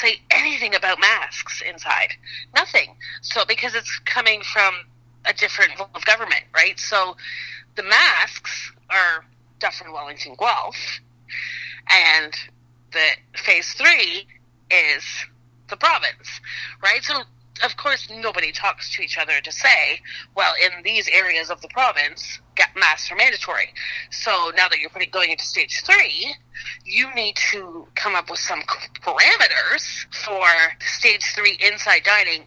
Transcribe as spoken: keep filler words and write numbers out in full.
say anything about masks inside. Nothing. So because it's coming from a different level of government, right? So the masks are Dufferin, Wellington, Guelph, and the phase three is the province, right? So of course, nobody talks to each other to say, well, in these areas of the province, masks are mandatory. So now that you're putting, going into stage three, you need to come up with some parameters for stage three inside dining